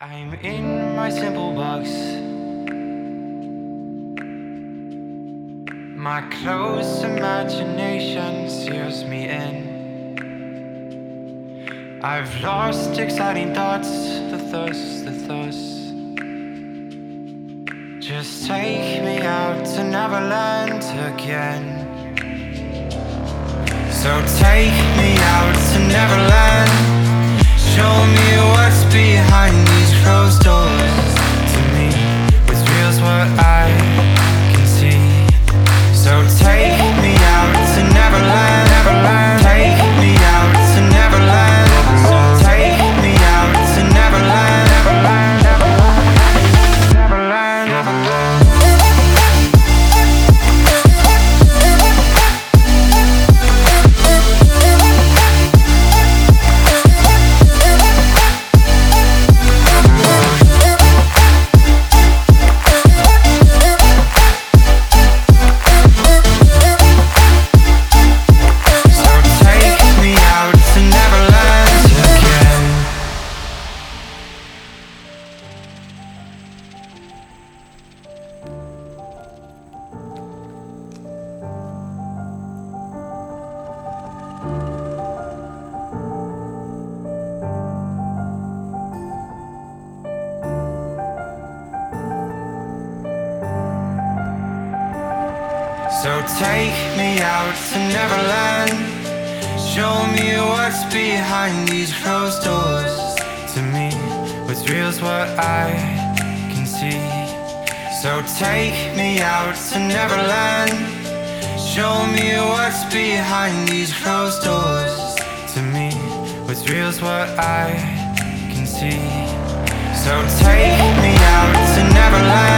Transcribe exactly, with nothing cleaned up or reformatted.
I'm in my simple box. My close imagination steers me in. I've lost exciting thoughts, the thirst, the thirst. Just take me out to Neverland again. So take me out to Neverland. Show me what's behind these closed doors. To me, what's real's what I can see. So take me out to Neverland, Neverland. Take me out to Neverland. So take me out to Neverland, Neverland, Neverland, Neverland, Neverland. So take me out to Neverland. Show me what's behind these closed doors. To me, what's real's what I can see. So take me out to Neverland. Show me what's behind these closed doors. To me, what's real's what I can see. So take me out to Neverland.